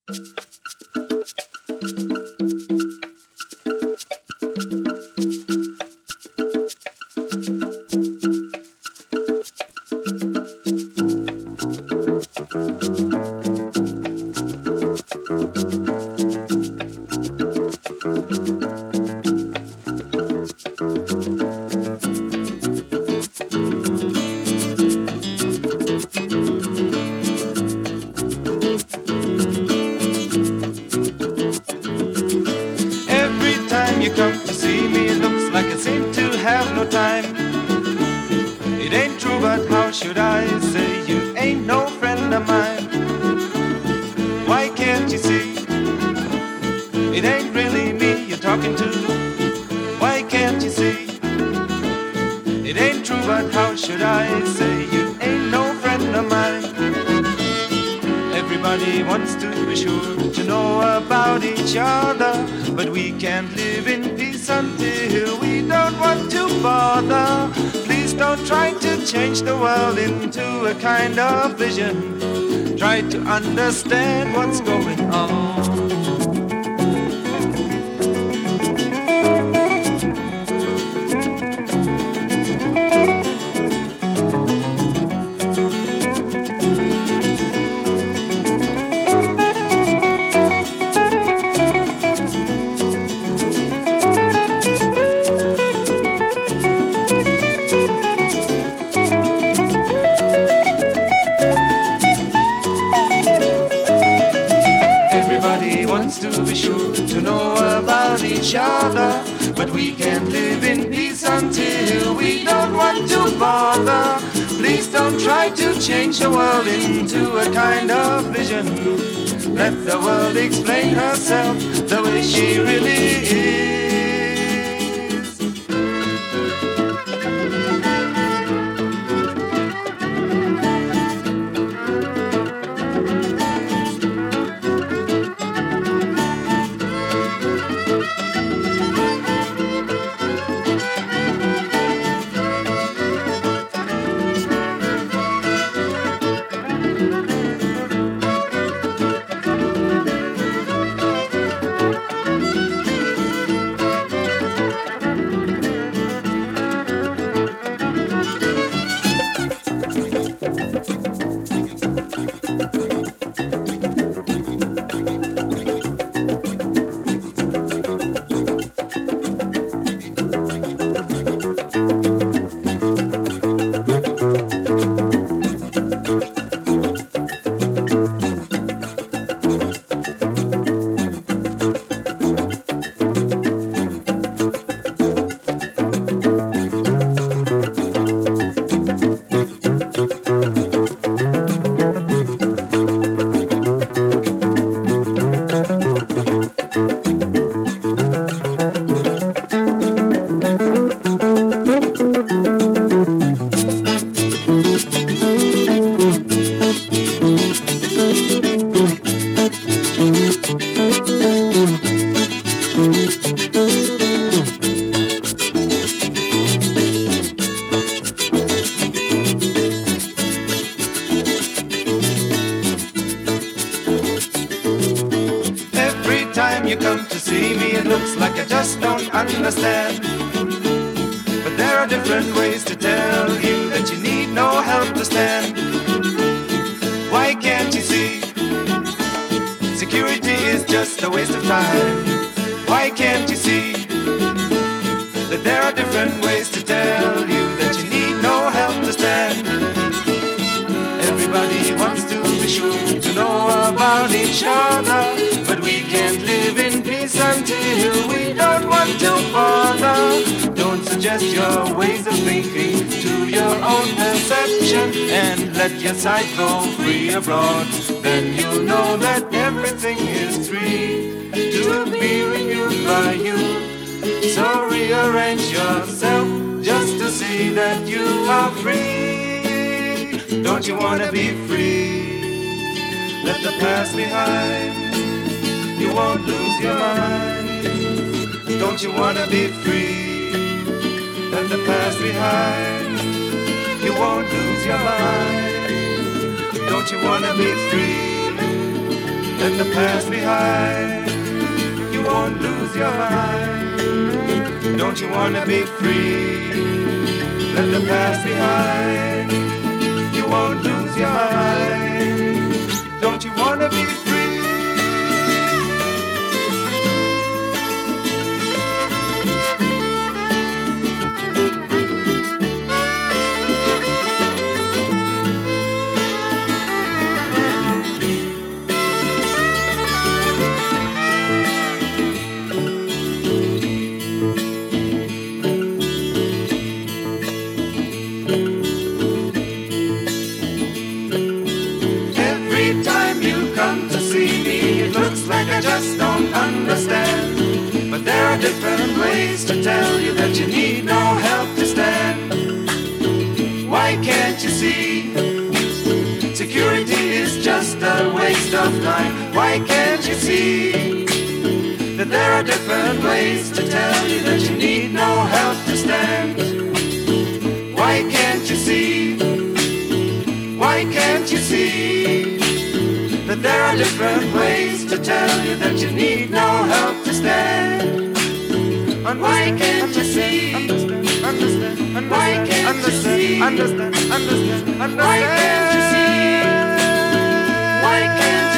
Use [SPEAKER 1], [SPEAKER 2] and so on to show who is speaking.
[SPEAKER 1] Kind of vision, try to understand what's going on. But we can't live in peace until we don't want to bother. Please don't try to change the world into a kind of vision. Let the world explain herself the way she really is. you come to see me, it looks like I just don't understand. But there are different ways to tell you that you need no help to stand. Why can't you see? Security is just a waste of time. Why can't you see that there are different ways to tell you that you need no help to stand? Everybody wants to be sure to know about each other, but we can't live in peace until we don't want to bother. Don't suggest your ways of thinking to your own perception, and let your sight go free abroad. Then you'll know that everything is free to be renewed by you. So rearrange yourself just to see that you are free. Don't you wanna be free? Let the past behind. You won't lose your mind. Don't you wanna be free? Let the past behind. You won't lose your mind. Don't you wanna be free? Let the past behind. You won't lose your mind. Don't you wanna be free? Let the past behind. You won't lose your mind. Don't you wanna be free? I just don't understand. But there are different ways to tell you that you need no help to stand. Why can't you see? Security is just a waste of time. Why can't you see that there are different ways to tell you that you need no help to stand? Why can't you see? Why can't you see that there are different ways to tell you that you need no help to stand? And why can't you see? And why can't you see? Why can't you see? Why can't